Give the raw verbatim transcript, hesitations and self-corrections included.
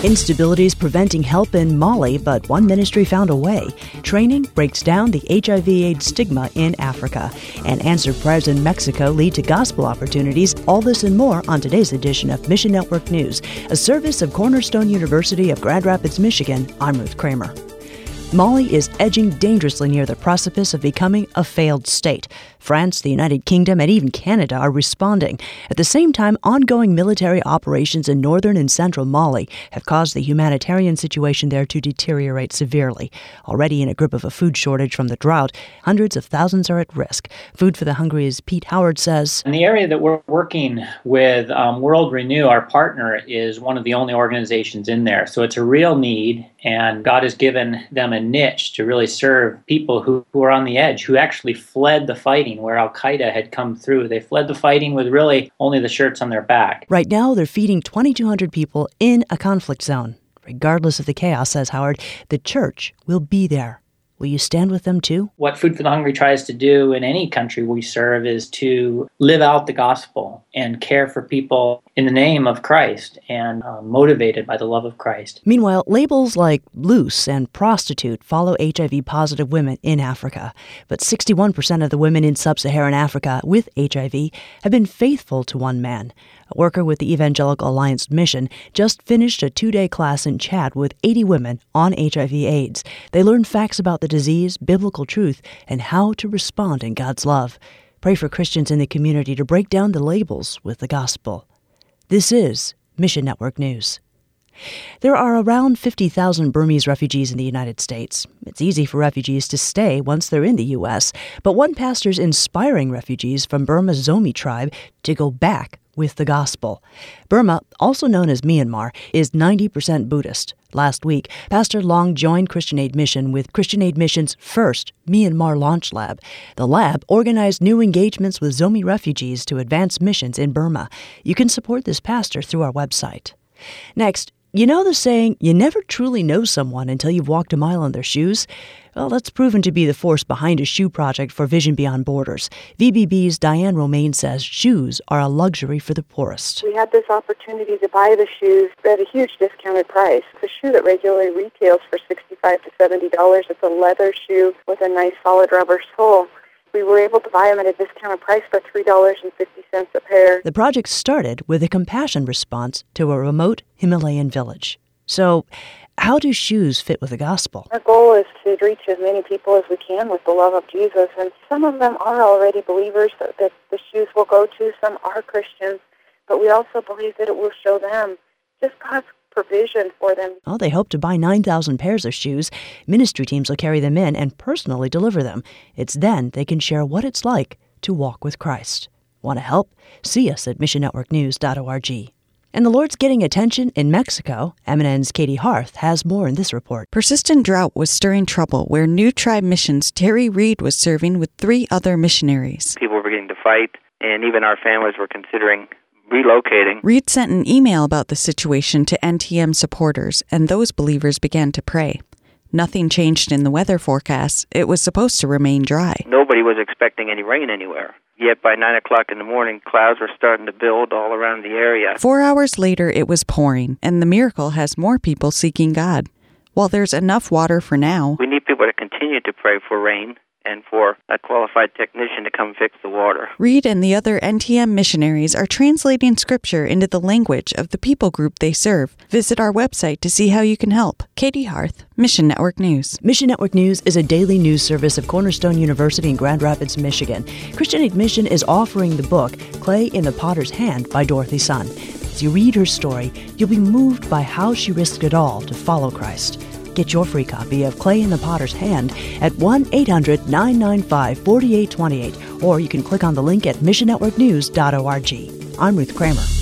Instabilities preventing help in Mali, but one ministry found a way. Training breaks down the H I V AIDS stigma in Africa. And answered prayers in Mexico lead to gospel opportunities. All this and more on today's edition of Mission Network News, a service of Cornerstone University of Grand Rapids, Michigan. I'm Ruth Kramer. Mali is edging dangerously near the precipice of becoming a failed state. France, the United Kingdom, and even Canada are responding. At the same time, ongoing military operations in northern and central Mali have caused the humanitarian situation there to deteriorate severely. Already in a grip of a food shortage from the drought, hundreds of thousands are at risk. Food for the Hungry's Pete Howard says, in the area that we're working with, um, World Renew, our partner, is one of the only organizations in there. So it's a real need, and God has given them a niche to really serve people who, who are on the edge, who actually fled the fighting where Al-Qaeda had come through. They fled the fighting with really only the shirts on their back. Right now, they're feeding twenty-two hundred people in a conflict zone. Regardless of the chaos, says Howard, the church will be there. Will you stand with them too? What Food for the Hungry tries to do in any country we serve is to live out the gospel and care for people in the name of Christ and uh, motivated by the love of Christ. Meanwhile, labels like loose and prostitute follow H I V-positive women in Africa. But sixty-one percent of the women in sub-Saharan Africa with H I V have been faithful to one man. A worker with the Evangelical Alliance Mission just finished a two-day class in Chad with eighty women on H I V AIDS. They learned facts about the disease, biblical truth, and how to respond in God's love. Pray for Christians in the community to break down the labels with the gospel. This is Mission Network News. There are around fifty thousand Burmese refugees in the United States. It's easy for refugees to stay once they're in the U S, but one pastor's inspiring refugees from Burma's Zomi tribe to go back with the gospel. Burma, also known as Myanmar, is ninety percent Buddhist. Last week, Pastor Long joined Christian Aid Mission with Christian Aid Mission's first Myanmar Launch Lab. The lab organized new engagements with Zomi refugees to advance missions in Burma. You can support this pastor through our website. Next, you know the saying, you never truly know someone until you've walked a mile in their shoes? Well, that's proven to be the force behind a shoe project for Vision Beyond Borders. V B B's Diane Romaine says shoes are a luxury for the poorest. We had this opportunity to buy the shoes at a huge discounted price. It's a shoe that regularly retails for sixty-five to seventy dollars. It's a leather shoe with a nice solid rubber sole. We were able to buy them at a discounted price for three dollars and fifty cents a pair. The project started with a compassion response to a remote Himalayan village. So, how do shoes fit with the gospel? Our goal is to reach as many people as we can with the love of Jesus, and some of them are already believers that, that the shoes will go to. Some are Christians, but we also believe that it will show them just God's provision for them. Well, they hope to buy nine thousand pairs of shoes. Ministry teams will carry them in and personally deliver them. It's then they can share what it's like to walk with Christ. Want to help? See us at mission network news dot org. And the Lord's getting attention in Mexico. M N N's Katie Harth has more in this report. Persistent drought was stirring trouble where New Tribe Missions' Terry Reed was serving with three other missionaries. People were beginning to fight, and even our families were considering relocating. Reed sent an email about the situation to N T M supporters, and those believers began to pray. Nothing changed in the weather forecasts. It was supposed to remain dry. Nobody was expecting any rain anywhere. Yet by nine o'clock in the morning, clouds were starting to build all around the area. Four hours later, it was pouring, and the miracle has more people seeking God. While there's enough water for now, we need people to continue to pray for rain and for a qualified technician to come fix the water. Reed and the other N T M missionaries are translating Scripture into the language of the people group they serve. Visit our website to see how you can help. Katie Harth, Mission Network News. Mission Network News is a daily news service of Cornerstone University in Grand Rapids, Michigan. Christian Aid Mission is offering the book Clay in the Potter's Hand by Dorothy Sun. As you read her story, you'll be moved by how she risked it all to follow Christ. Get your free copy of Clay in the Potter's Hand at one eight hundred nine nine five four eight two eight, or you can click on the link at mission network news dot org. I'm Ruth Kramer.